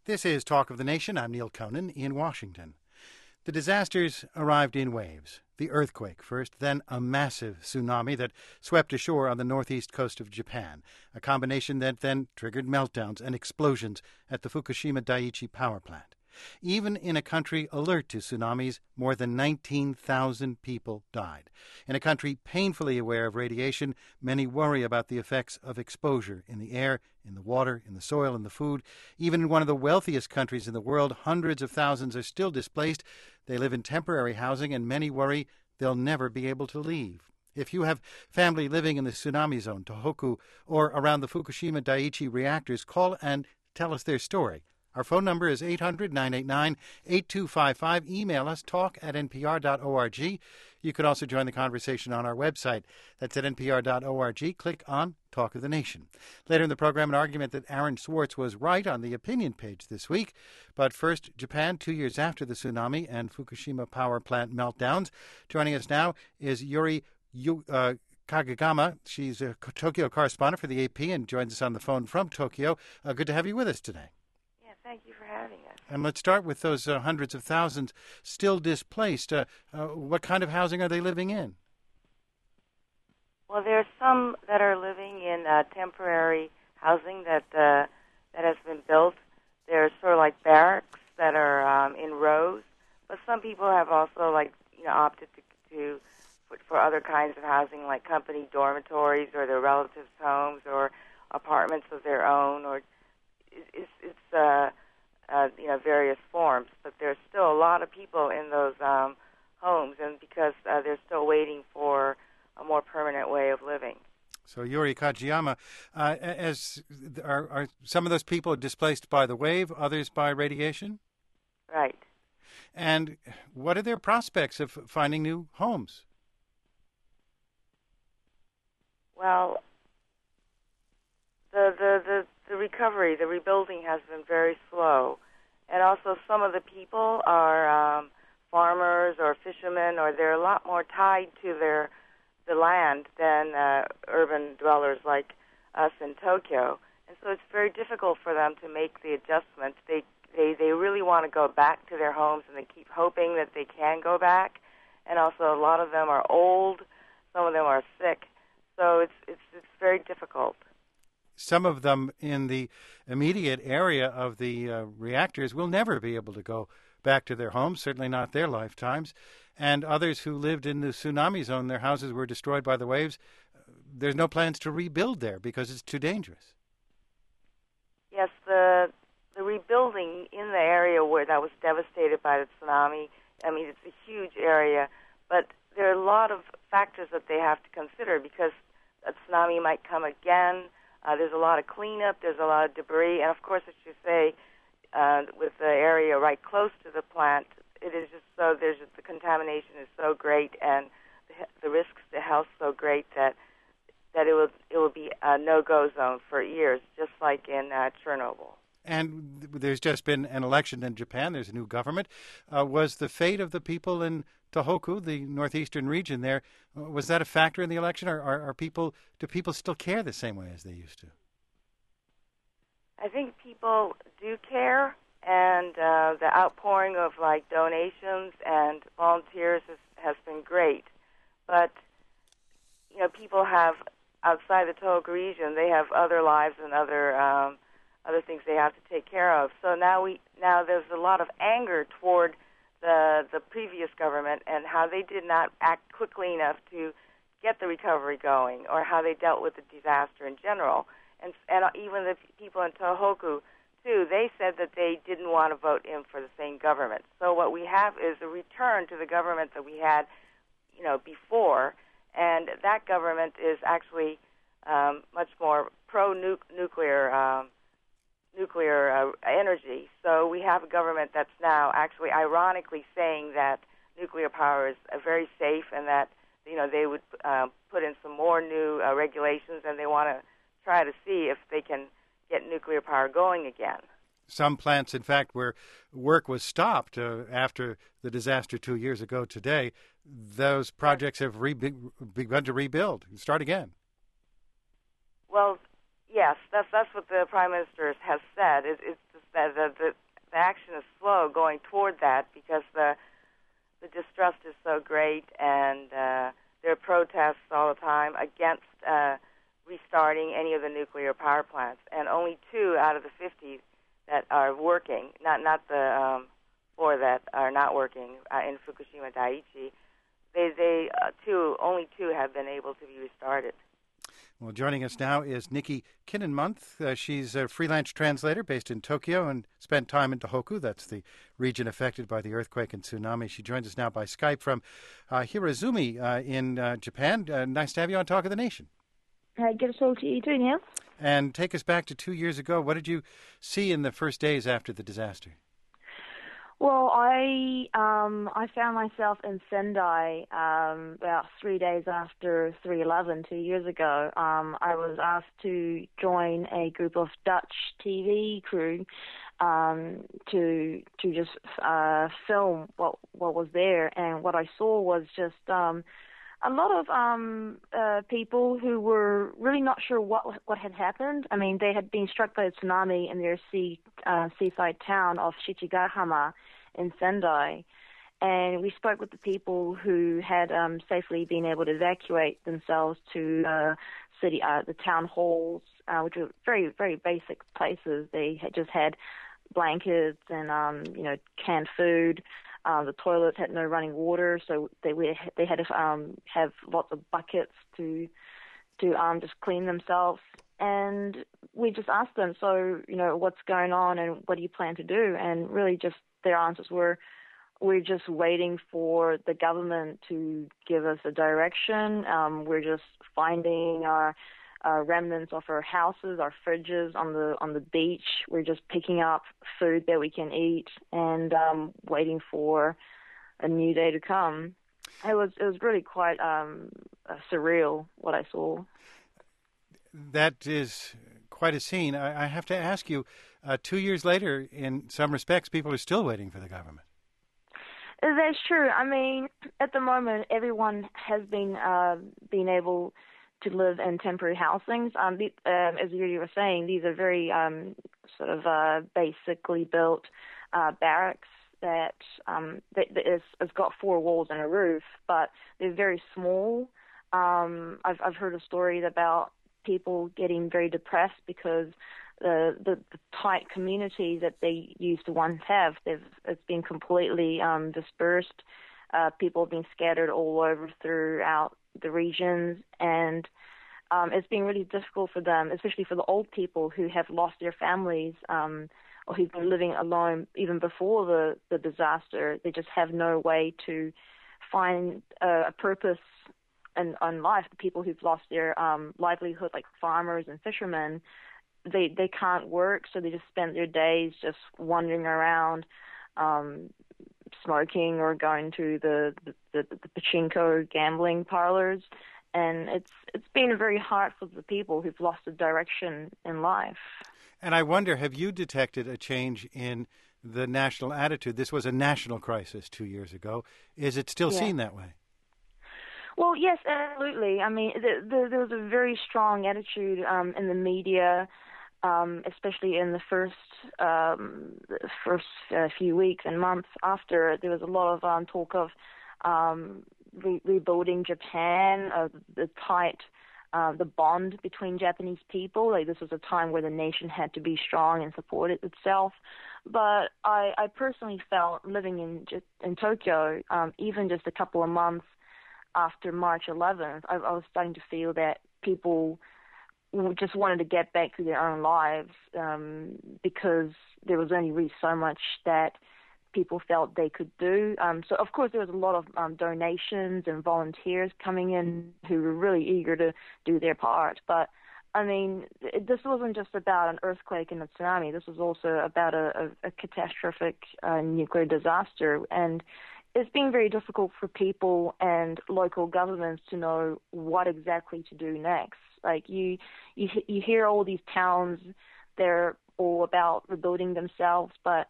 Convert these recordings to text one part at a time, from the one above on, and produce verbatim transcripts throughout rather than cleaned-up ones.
This is Talk of the Nation. I'm Neil Conan in Washington. The disasters arrived in waves. The earthquake first, then a massive tsunami that swept ashore on the northeast coast of Japan, a combination that then triggered meltdowns and explosions at the Fukushima Daiichi power plant. Even in a country alert to tsunamis, more than nineteen thousand people died. In a country painfully aware of radiation, many worry about the effects of exposure in the air, in the water, in the soil, in the food. Even in one of the wealthiest countries in the world, hundreds of thousands are still displaced. They live in temporary housing, and many worry they'll never be able to leave. If you have family living in the tsunami zone, Tohoku, or around the Fukushima Daiichi reactors, call and tell us their story. Our phone number is eight hundred, nine eight nine, eight two five five. Email us, talk at n p r dot org. You can also join the conversation on our website. That's at n p r dot org. Click on Talk of the Nation. Later in the program, an argument that Aaron Swartz was right on the opinion page this week. But first, Japan, two years after the tsunami and Fukushima power plant meltdowns. Joining us now is Yuri Yu, uh, Kagegama. She's a Tokyo correspondent for the A P and joins us on the phone from Tokyo. Uh, good to have you with us today. Thank you for having us. And let's start with those uh, hundreds of thousands still displaced. Uh, uh, what kind of housing are they living in? Well, there's some that are living in uh, temporary housing that uh, that has been built. There's sort of like barracks that are um, in rows, but some people have also like you know opted to, to for, for other kinds of housing, like company dormitories or their relatives' homes or apartments of their own, or it's, it's uh, uh, you know various forms. But there's still a lot of people in those um, homes, and because uh, they're still waiting for a more permanent way of living. So Yuri Kajiyama, uh, as are, are some of those people displaced by the wave, others by radiation? Right. And what are their prospects of finding new homes? Well, the the the The recovery, the rebuilding has been very slow. And also some of the people are um, farmers or fishermen, or they're a lot more tied to their the land than uh, urban dwellers like us in Tokyo. And so it's very difficult for them to make the adjustments. They, they, they really want to go back to their homes, and they keep hoping that they can go back. And also a lot of them are old. Some of them are sick. So it's it's it's very difficult. Some of them in the immediate area of the uh, reactors will never be able to go back to their homes, certainly not their lifetimes. And others who lived in the tsunami zone, their houses were destroyed by the waves. There's no plans to rebuild there because it's too dangerous. Yes, the the rebuilding in the area where that was devastated by the tsunami, I mean, it's a huge area, but there are a lot of factors that they have to consider because a tsunami might come again. Uh, there's a lot of cleanup, there's a lot of debris, and of course, as you say, uh, with the area right close to the plant, it is just so, there's just, the contamination is so great, and the, the risks to health so great that that it will it will be a no-go zone for years, just like in uh, Chernobyl. And there's just been an election in Japan. There's a new government. Uh, was the fate of the people in Tohoku, the northeastern region there, was that a factor in the election? Or are, are people, do people still care the same way as they used to? I think people do care, and uh, the outpouring of like donations and volunteers has, has been great. But you know, people have outside the Tohoku region, they have other lives and other um, other things they have to take care of. So now we now there's a lot of anger toward the the previous government and how they did not act quickly enough to get the recovery going, or how they dealt with the disaster in general. And and even the people in Tohoku too, they said that they didn't want to vote in for the same government. So what we have is a return to the government that we had, you know, before, and that government is actually um, much more pro-nuclear. Um, nuclear uh, energy. So we have a government that's now actually ironically saying that nuclear power is uh, very safe, and that, you know, they would uh, put in some more new uh, regulations, and they want to try to see if they can get nuclear power going again. Some plants, in fact, where work was stopped uh, after the disaster two years ago today, those projects have re- begun to rebuild and start again. Well, yes, that's that's what the Prime Minister has said. It, it's that the, the, the action is slow going toward that because the the distrust is so great, and uh, there are protests all the time against uh, restarting any of the nuclear power plants, and only two out of the fifty that are working, not not the um, four that are not working uh, in Fukushima Daiichi. They they uh, two only two have been able to be restarted. Well, joining us now is Nikki Kinnenmuth. Uh, she's a freelance translator based in Tokyo and spent time in Tohoku. That's the region affected by the earthquake and tsunami. She joins us now by Skype from uh, Hirozumi uh, in uh, Japan. Uh, nice to have you on Talk of the Nation. Uh, good to talk to you too, Neil. And take us back to two years ago. What did you see in the first days after the disaster? Well, I um, I found myself in Sendai um, about three days after three eleven two years ago. Um, I was asked to join a group of Dutch T V crew um, to to just uh, film what what was there, and what I saw was just um, a lot of um, uh, people who were really not sure what what had happened. I mean, they had been struck by a tsunami in their sea uh, seaside town of Shichigahama in Sendai, and we spoke with the people who had um, safely been able to evacuate themselves to uh, city, uh, the town halls, uh, which were very, very basic places. They had just had blankets and um, you know canned food. Uh, the toilets had no running water, so they they had to um, have lots of buckets to to um, just clean themselves. And we just asked them, so you know, what's going on, and what do you plan to do? And really, just their answers were, we're just waiting for the government to give us a direction. Um, we're just finding our uh, remnants of our houses, our fridges on the on the beach. We're just picking up food that we can eat and um, waiting for a new day to come. It was it was really quite um, uh, surreal what I saw. That is quite a scene. I, I have to ask you, uh, two years later, in some respects, people are still waiting for the government. That's true. I mean, at the moment, everyone has been uh, been able to live in temporary housings. Um, the, uh, as you were saying, these are very um, sort of uh, basically built uh, barracks that, um, that, that is, has got four walls and a roof, but they're very small. Um, I've I've heard of stories about people getting very depressed because the, the the tight community that they used to once have, they've it's been completely um, dispersed. Uh, people have been scattered all over throughout the regions, and um, it's been really difficult for them, especially for the old people who have lost their families um, or who've been living alone even before the, the disaster. They just have no way to find a, a purpose in, in life. The people who've lost their um, livelihood, like farmers and fishermen, they they can't work, so they just spend their days just wandering around, um, smoking or going to the the, the the pachinko gambling parlors, and it's it's been very hard for the people who've lost the direction in life. And I wonder, have you detected a change in the national attitude? This was a national crisis two years ago. Is it still yeah. seen that way? Well, yes, absolutely. I mean, the, the, there was a very strong attitude um, in the media, um, especially in the first um, the first uh, few weeks and months after. There was a lot of um, talk of um, re- rebuilding Japan, uh, the tight, uh, the bond between Japanese people. Like, this was a time where the nation had to be strong and support it itself. But I, I personally felt living in in Tokyo, um, even just a couple of months after March eleventh, I, I was starting to feel that people just wanted to get back to their own lives um, because there was only really so much that people felt they could do. Um, so, of course, there was a lot of um, donations and volunteers coming in who were really eager to do their part. But, I mean, it, this wasn't just about an earthquake and a tsunami. This was also about a, a, a catastrophic uh, nuclear disaster. And it's been very difficult for people and local governments to know what exactly to do next. Like, you, you, you hear all these towns, they're all about rebuilding themselves, but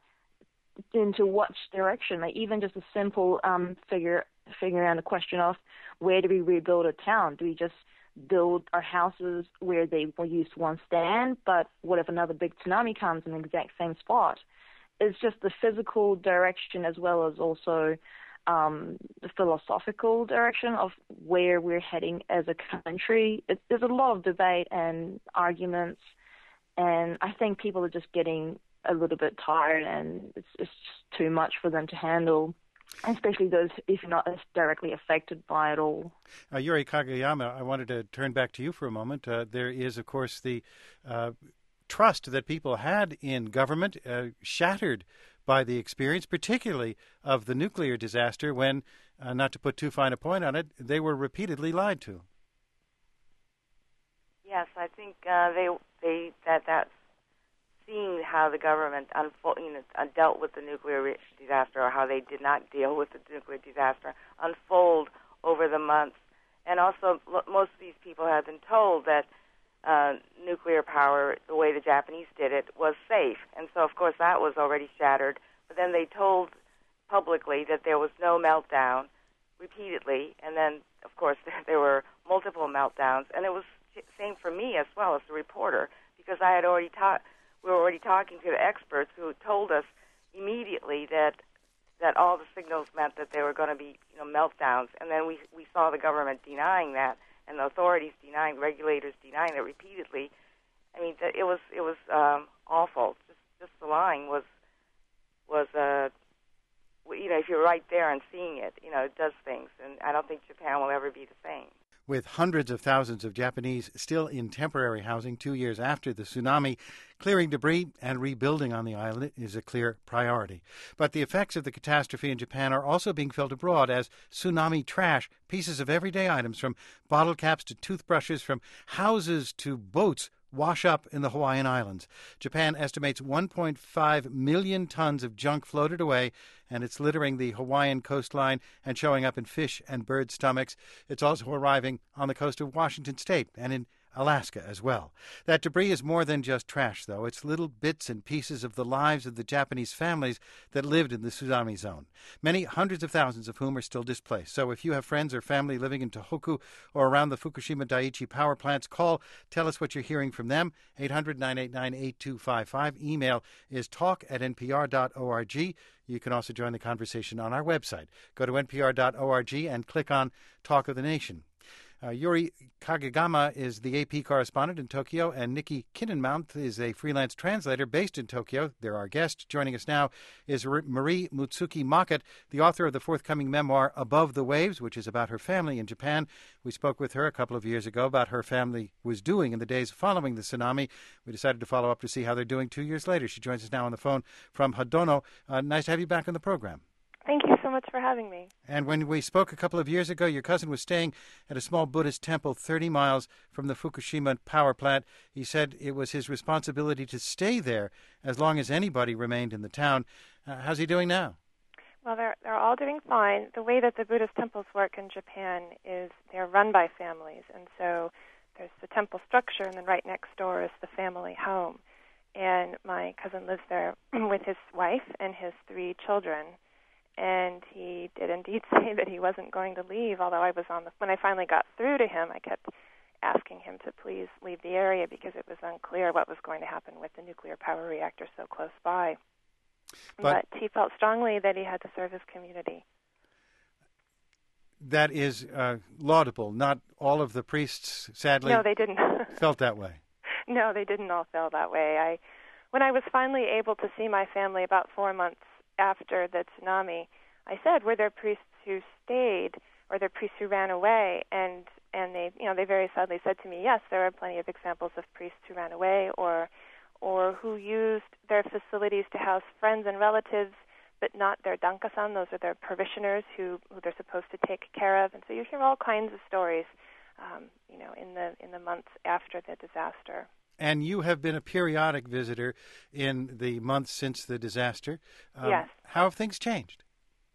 into what direction? Like, even just a simple um, figure, figuring out the question of where do we rebuild a town? Do we just build our houses where they were used to once stand, but what if another big tsunami comes in the exact same spot? It's just the physical direction as well as also um, the philosophical direction of where we're heading as a country. It, there's a lot of debate and arguments, and I think people are just getting a little bit tired, and it's, it's just too much for them to handle, especially those if you're not as directly affected by it all. Uh, Yuri Kageyama, I wanted to turn back to you for a moment. Uh, there is, of course, the uh, trust that people had in government uh, shattered by the experience, particularly of the nuclear disaster when, uh, not to put too fine a point on it, they were repeatedly lied to. Yes, I think uh, they they that that's seeing how the government unfold, you know, uh, dealt with the nuclear disaster, or how they did not deal with the nuclear disaster, unfold over the months. And also, most of these people have been told that uh, nuclear power, the way the Japanese did it, was safe. And so, of course, that was already shattered. But then they told publicly that there was no meltdown repeatedly. And then, of course, there were multiple meltdowns. And it was the same for me as well as the reporter, because I had already taught. We were already talking to the experts who told us immediately that that all the signals meant that there were going to be, you know, meltdowns, and then we we saw the government denying that, and the authorities denying, regulators denying it repeatedly. I mean, it was it was um, awful. Just just the lying was was uh, you know, if you're right there and seeing it, you know, it does things, and I don't think Japan will ever be the same. With hundreds of thousands of Japanese still in temporary housing two years after the tsunami, clearing debris and rebuilding on the island is a clear priority. But the effects of the catastrophe in Japan are also being felt abroad as tsunami trash, pieces of everyday items from bottle caps to toothbrushes, from houses to boats, wash up in the Hawaiian Islands. Japan estimates one point five million tons of junk floated away, and it's littering the Hawaiian coastline and showing up in fish and bird stomachs. It's also arriving on the coast of Washington State and in Alaska as well. That debris is more than just trash, though. It's little bits and pieces of the lives of the Japanese families that lived in the tsunami zone, many hundreds of thousands of whom are still displaced. So if you have friends or family living in Tohoku or around the Fukushima Daiichi power plants, call, tell us what you're hearing from them, eight hundred, nine eight nine, eight two five five. Email is talk at n p r dot org. You can also join the conversation on our website. Go to n p r dot org and click on Talk of the Nation. Uh, Yuri Kageyama is the A P correspondent in Tokyo, and Nikki Kinnenmount is a freelance translator based in Tokyo. They're our guest. Joining us now is Marie Mutsuki Mockett, the author of the forthcoming memoir Above the Waves, which is about her family in Japan. We spoke with her a couple of years ago about her family was doing in the days following the tsunami. We decided to follow up to see how they're doing two years later. She joins us now on the phone from Hadono. Uh, nice to have you back on the program. Thank you so much for having me. And when we spoke a couple of years ago, your cousin was staying at a small Buddhist temple thirty miles from the Fukushima power plant. He said it was his responsibility to stay there as long as anybody remained in the town. Uh, how's he doing now? Well, they're they're all doing fine. The way that the Buddhist temples work in Japan is they're run by families, and so there's the temple structure, and then right next door is the family home. And my cousin lives there with his wife and his three children. And he did indeed say that he wasn't going to leave, although I was on the, when I finally got through to him, I kept asking him to please leave the area because it was unclear what was going to happen with the nuclear power reactor so close by. But, but he felt strongly that he had to serve his community. That is uh, laudable. Not all of the priests, sadly, no, they didn't. felt that way. No, they didn't all feel that way. I, when I was finally able to see my family about four months after the tsunami, I said, were there priests who stayed or there priests who ran away? And and they, you know, they very sadly said to me, yes, there are plenty of examples of priests who ran away or or who used their facilities to house friends and relatives, but not their dankasan. Those are their parishioners who, who they're supposed to take care of. And so you hear all kinds of stories, um, you know, in the in the months after the disaster. And you have been a periodic visitor in the months since the disaster. Um, yes. How have things changed?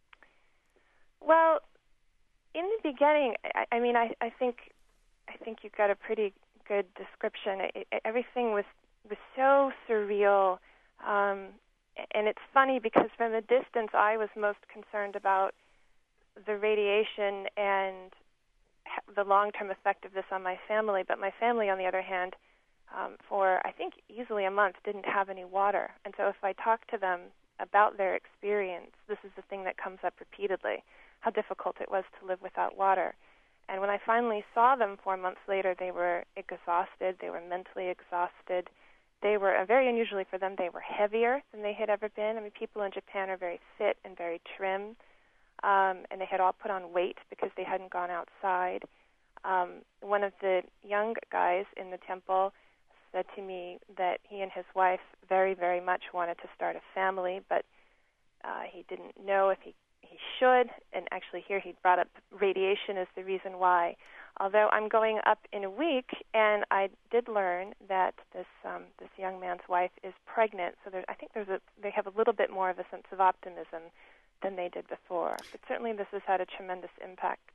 Well, in the beginning, I, I mean, I, I think I think you got a pretty good description. It, it, everything was was so surreal, um, and it's funny because from a distance, I was most concerned about the radiation and the long-term effect of this on my family. But my family, on the other hand, um, for I think easily a month, didn't have any water. And so if I talk to them about their experience, this is the thing that comes up repeatedly, how difficult it was to live without water. And when I finally saw them four months later, they were exhausted. They were mentally exhausted. They were, uh, very unusually for them, they were heavier than they had ever been. I mean, people in Japan are very fit and very trim, um, and they had all put on weight because they hadn't gone outside. Um, one of the young guys in the temple said to me that he and his wife very, very much wanted to start a family, but uh, he didn't know if he, he should. And actually here he brought up radiation as the reason why. Although I'm going up in a week, and I did learn that this um, this young man's wife is pregnant, so there, I think there's a, they have a little bit more of a sense of optimism than they did before. But certainly this has had a tremendous impact,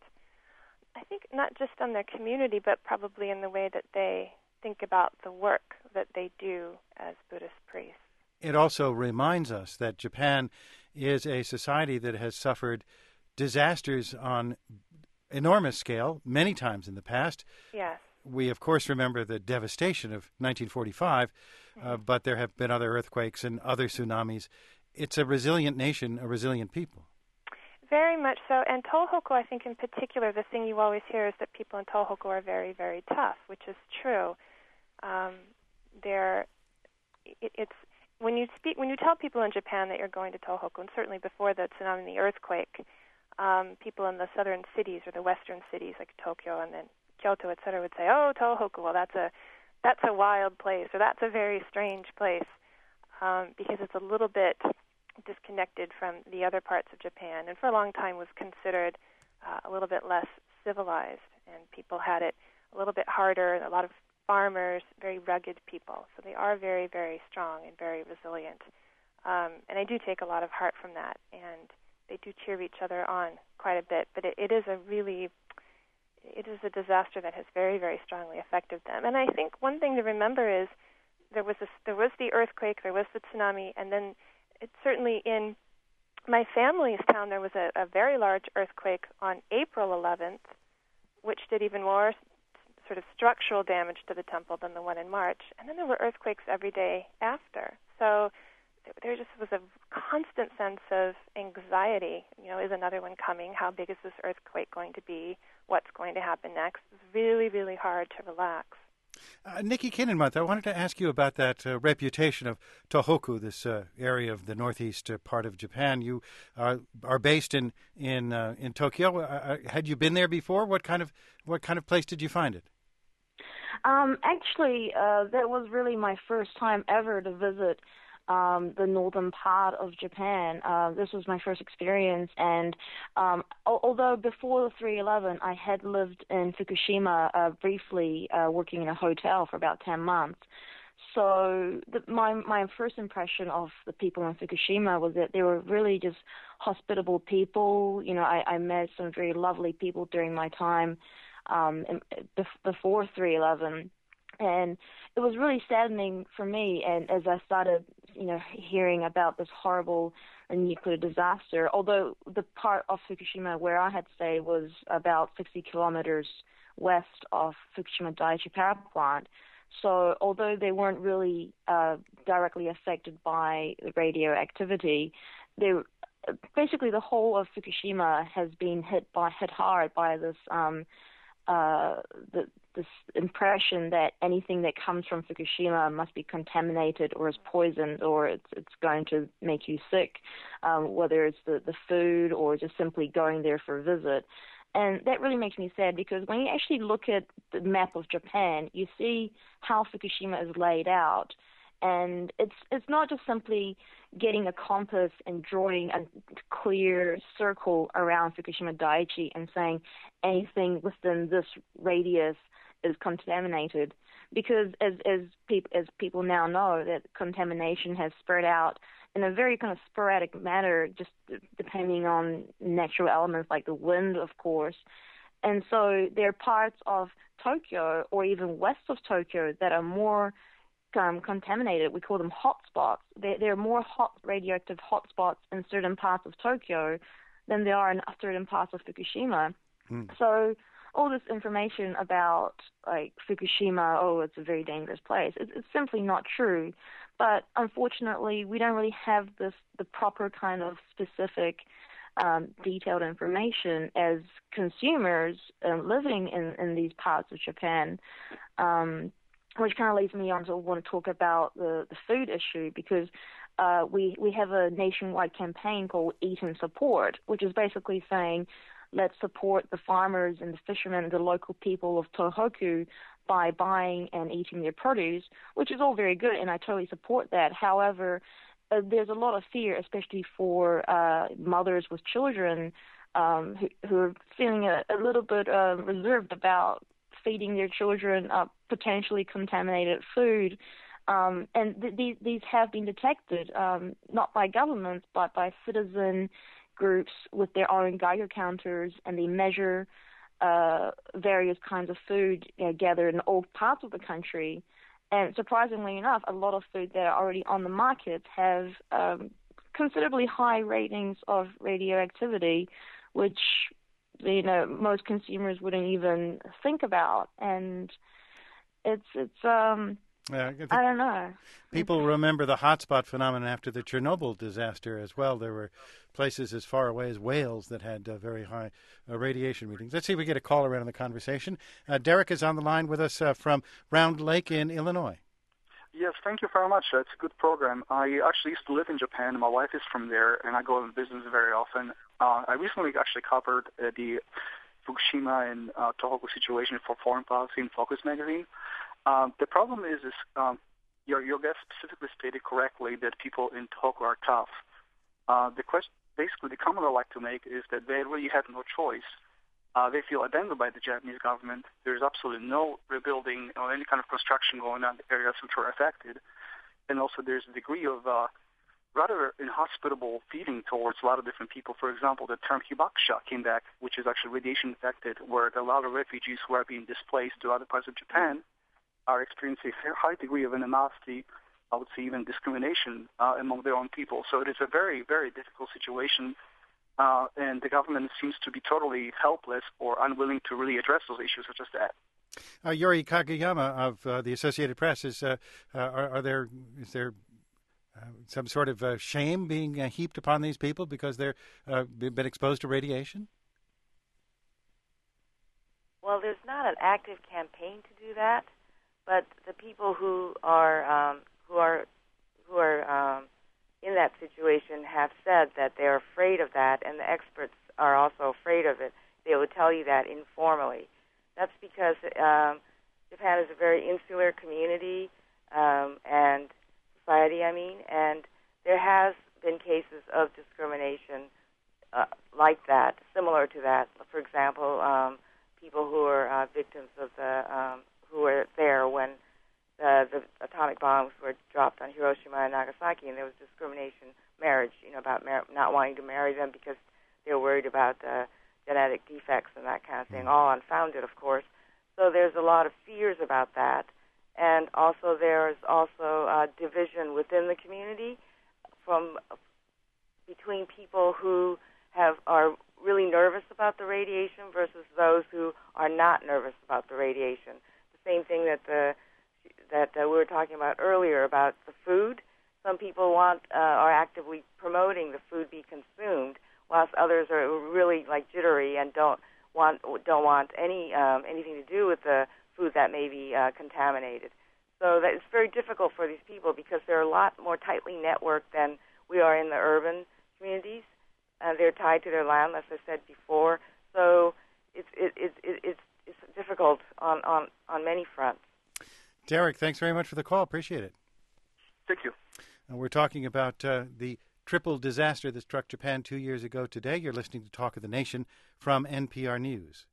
I think, not just on their community, but probably in the way that they think about the work that they do as Buddhist priests. It also reminds us that Japan is a society that has suffered disasters on enormous scale many times in the past. Yes. We, of course, remember the devastation of nineteen forty-five, mm-hmm. uh, but there have been other earthquakes and other tsunamis. It's a resilient nation, a resilient people. Very much so. And Tohoku, I think in particular, the thing you always hear is that people in Tohoku are very, very tough, which is true. Um, they're, it, it's when you speak, when you tell people in Japan that you're going to Tohoku, and certainly before the tsunami and the earthquake, Um, people in the southern cities or the western cities like Tokyo and then Kyoto, et cetera, would say, "Oh, Tohoku, well, that's a that's a wild place, or that's a very strange place," um, because it's a little bit disconnected from the other parts of Japan, and for a long time was considered uh, a little bit less civilized, and people had it a little bit harder. A lot of farmers, very rugged people, so they are very, very strong and very resilient. Um, and I do take a lot of heart from that, and they do cheer each other on quite a bit, but it, it is a really, it is a disaster that has very, very strongly affected them. And I think one thing to remember is there was this, there was the earthquake, there was the tsunami, and then it's certainly in my family's town there was a, a very large earthquake on April eleventh, which did even more sort of structural damage to the temple than the one in March. And then there were earthquakes every day after. So there just was a constant sense of anxiety. You know, is another one coming? How big is this earthquake going to be? What's going to happen next? It's really, really hard to relax. Uh, Nikki Kinnenmuth, I wanted to ask you about that uh, reputation of Tohoku, this uh, area of the northeast uh, part of Japan. You uh, are based in in uh, in Tokyo. Uh, had you been there before? What kind of what kind of place did you find it? Um, actually, uh, that was really my first time ever to visit Um, the northern part of Japan. Uh, this was my first experience, and um, al- although before the three eleven, I had lived in Fukushima uh, briefly, uh, working in a hotel for about ten months. So the, my my first impression of the people in Fukushima was that they were really just hospitable people. You know, I, I met some very lovely people during my time um, in, before three eleven. And it was really saddening for me, and as I started, you know, hearing about this horrible nuclear disaster, although the part of Fukushima where I had stayed was about sixty kilometers west of Fukushima Daiichi Power Plant, so although they weren't really uh, directly affected by the radioactivity, they basically the whole of Fukushima has been hit by hit hard by this um, uh, the this impression that anything that comes from Fukushima must be contaminated or is poisoned or it's it's going to make you sick, um, whether it's the, the food or just simply going there for a visit. And that really makes me sad because when you actually look at the map of Japan, you see how Fukushima is laid out. And it's it's not just simply getting a compass and drawing a clear circle around Fukushima Daiichi and saying anything within this radius is contaminated, because as as people as people now know that contamination has spread out in a very kind of sporadic manner, just depending on natural elements like the wind, of course. And so there are parts of Tokyo or even west of Tokyo that are more um, contaminated. We call them hotspots. There, there are more hot radioactive hotspots in certain parts of Tokyo than there are in certain parts of Fukushima. Mm. So all this information about like Fukushima, oh, it's a very dangerous place. It's, it's simply not true. But unfortunately, we don't really have this the proper kind of specific, um, detailed information as consumers uh, living in, in these parts of Japan. Um, which kind of leads me on to want to talk about the, the food issue, because uh, we we have a nationwide campaign called Eat and Support, which is basically saying, let's support the farmers and the fishermen and the local people of Tohoku by buying and eating their produce, which is all very good, and I totally support that. However, uh, there's a lot of fear, especially for uh, mothers with children um, who, who are feeling a, a little bit uh, reserved about feeding their children uh, potentially contaminated food. Um, and th- these, these have been detected, um, not by governments, but by citizen groups with their own Geiger counters, and they measure uh, various kinds of food you know, gathered in all parts of the country. And surprisingly enough, a lot of food that are already on the market have um, considerably high ratings of radioactivity, which you know most consumers wouldn't even think about. And it's it's um Uh, I don't know. People remember the hotspot phenomenon after the Chernobyl disaster as well. There were places as far away as Wales that had uh, very high uh, radiation readings. Let's see if we get a call around in the conversation. Uh, Derek is on the line with us uh, from Round Lake in Illinois. Yes, thank you very much. It's a good program. I actually used to live in Japan. My wife is from there, and I go on business very often. Uh, I recently actually covered uh, the Fukushima and uh, Tohoku situation for Foreign Policy in Focus magazine. Um, the problem is, is um, your, your guest specifically stated correctly that people in Tohoku are tough. Uh, the question, basically, the comment I'd like to make is that they really have no choice. Uh, they feel abandoned by the Japanese government. There's absolutely no rebuilding or any kind of construction going on in the areas which are affected. And also there's a degree of uh, rather inhospitable feeling towards a lot of different people. For example, the term hibakusha came back, which is actually radiation affected, where a lot of refugees who are being displaced to other parts of Japan are experiencing a high degree of animosity, I would say even discrimination uh, among their own people. So it is a very, very difficult situation, uh, and the government seems to be totally helpless or unwilling to really address those issues such as that. Uh, Yuri Kageyama of uh, the Associated Press, is uh, uh, are, are there is there uh, some sort of uh, shame being uh, heaped upon these people because they're uh, been exposed to radiation? Well, there's not an active campaign to do that. But the people who are um, who are who are um, in that situation have said that they're afraid of that, and the experts are also afraid of it. They will tell you that informally. That's because um, Japan is a very insular community um, and society. I mean, and there has been cases of discrimination uh, like that, similar to that. For example, um, people who are uh, victims of the um, who were there when uh, the atomic bombs were dropped on Hiroshima and Nagasaki, and there was discrimination, marriage, you know, about mar- not wanting to marry them because they were worried about uh, genetic defects and that kind of thing, all unfounded, of course. So there's a lot of fears about that, and also there's also uh, division within the community from between people who have are really nervous about the radiation versus those who are not nervous about the radiation. Same thing that the that uh, we were talking about earlier about the food. Some people want uh, are actively promoting the food be consumed, whilst others are really like jittery and don't want don't want any um, anything to do with the food that may be uh, contaminated. So that it's very difficult for these people because they're a lot more tightly networked than we are in the urban communities. Uh, they're tied to their land, as I said before. So it's it, it, it, it's It's difficult on, on, on many fronts. Derek, thanks very much for the call. Appreciate it. Thank you. And we're talking about uh, the triple disaster that struck Japan two years ago today. You're listening to Talk of the Nation from N P R News.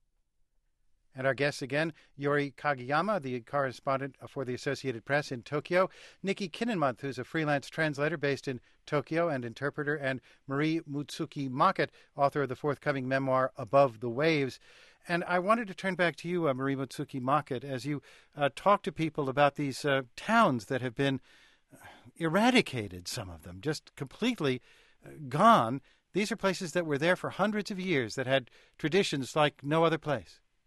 And our guests again, Yuri Kageyama, the correspondent for the Associated Press in Tokyo, Nikki Kinnenmuth, who's a freelance translator based in Tokyo and interpreter, and Marie Mutsuki Mockett, author of the forthcoming memoir Above the Waves. And I wanted to turn back to you, uh, Marie Mutsuki Mockett, as you uh, talk to people about these uh, towns that have been eradicated, some of them, just completely uh, gone. These are places that were there for hundreds of years that had traditions like no other place.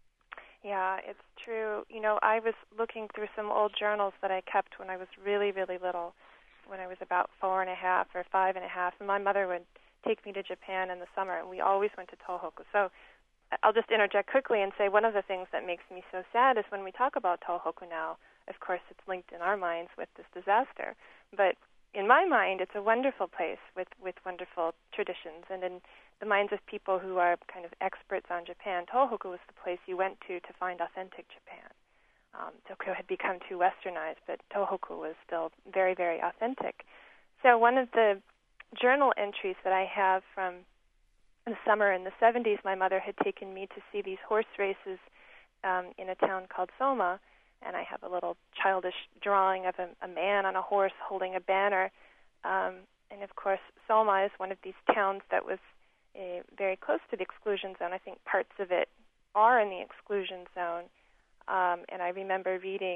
Yeah, it's true. You know, I was looking through some old journals that I kept when I was really, really little, when I was about four and a half or five and a half, and my mother would take me to Japan in the summer, and we always went to Tohoku. So I'll just interject quickly and say one of the things that makes me so sad is when we talk about Tohoku now, of course, it's linked in our minds with this disaster. But in my mind, it's a wonderful place with, with wonderful traditions. And in the minds of people who are kind of experts on Japan, Tohoku was the place you went to to find authentic Japan. Um, Tokyo had become too westernized, but Tohoku was still very, very authentic. So one of the journal entries that I have from the summer in the seventies, my mother had taken me to see these horse races um, in a town called Soma, and I have a little childish drawing of a, a man on a horse holding a banner. Um, and of course, Soma is one of these towns that was uh, very close to the exclusion zone. I think parts of it are in the exclusion zone. Um, and I remember reading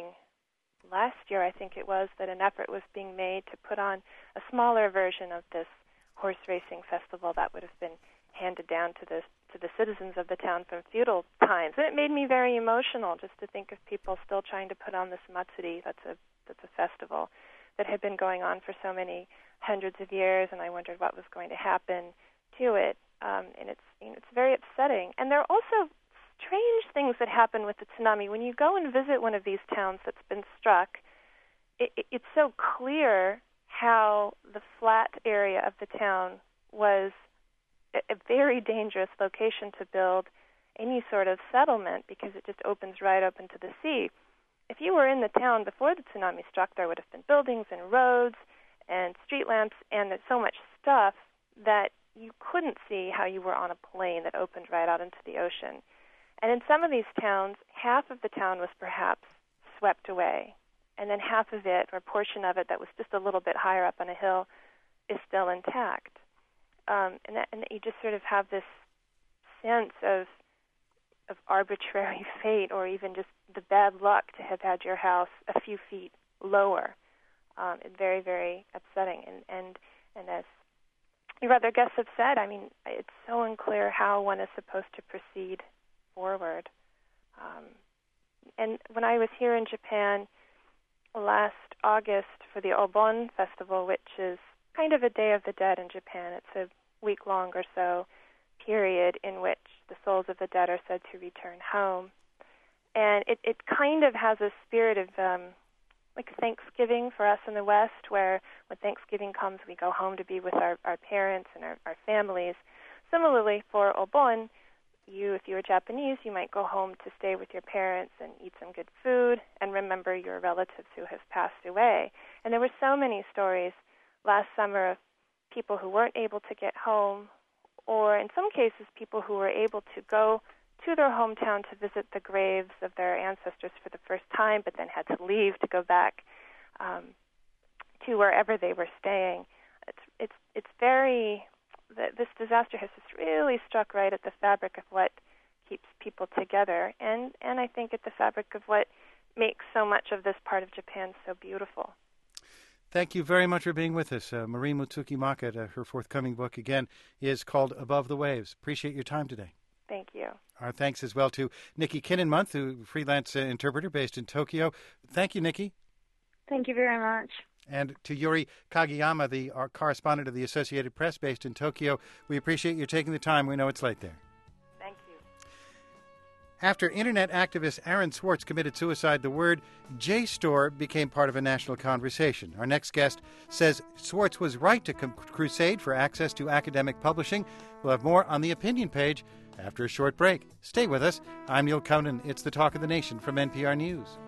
last year, I think it was, that an effort was being made to put on a smaller version of this horse racing festival that would have been handed down to the to the citizens of the town from feudal times. And it made me very emotional just to think of people still trying to put on this matsuri, that's a that's a festival that had been going on for so many hundreds of years, and I wondered what was going to happen to it. Um, and it's you know, it's very upsetting. And there are also strange things that happen with the tsunami. When you go and visit one of these towns that's been struck, it, it, it's so clear how the flat area of the town was a, a very dangerous location to build any sort of settlement because it just opens right up into the sea. If you were in the town before the tsunami struck, there would have been buildings and roads and street lamps and there's so much stuff that you couldn't see how you were on a plane that opened right out into the ocean. And in some of these towns, half of the town was perhaps swept away, and then half of it, or a portion of it that was just a little bit higher up on a hill, is still intact. Um, and, that, and that you just sort of have this sense of of arbitrary fate, or even just the bad luck to have had your house a few feet lower. Um, it's very, very upsetting. And, and, and as your other guests have said, I mean, it's so unclear how one is supposed to proceed forward. Um, and when I was here in Japan last August for the Obon Festival, which is kind of a Day of the Dead in Japan, it's a week-long or so period in which the souls of the dead are said to return home. And it, it kind of has a spirit of um, like Thanksgiving for us in the West, where when Thanksgiving comes, we go home to be with our, our parents and our, our families. Similarly, for Obon, you, if you were Japanese, you might go home to stay with your parents and eat some good food and remember your relatives who have passed away. And there were so many stories last summer of people who weren't able to get home, or in some cases, people who were able to go to their hometown to visit the graves of their ancestors for the first time, but then had to leave to go back um, to wherever they were staying. It's it's it's very this disaster has just really struck right at the fabric of what keeps people together, and and I think at the fabric of what makes so much of this part of Japan so beautiful. Thank you very much for being with us. Uh, Marie Mutsuki Maka, uh, her forthcoming book, again, is called Above the Waves. Appreciate your time today. Thank you. Our thanks as well to Nikki Kinnenmuth, who freelance uh, interpreter based in Tokyo. Thank you, Nikki. Thank you very much. And to Yuri Kageyama, the our correspondent of the Associated Press based in Tokyo. We appreciate you taking the time. We know it's late there. Thank you. After Internet activist Aaron Swartz committed suicide, the word JSTOR became part of a national conversation. Our next guest says Swartz was right to com- crusade for access to academic publishing. We'll have more on the opinion page after a short break. Stay with us. I'm Neil Conan. It's the Talk of the Nation from N P R News.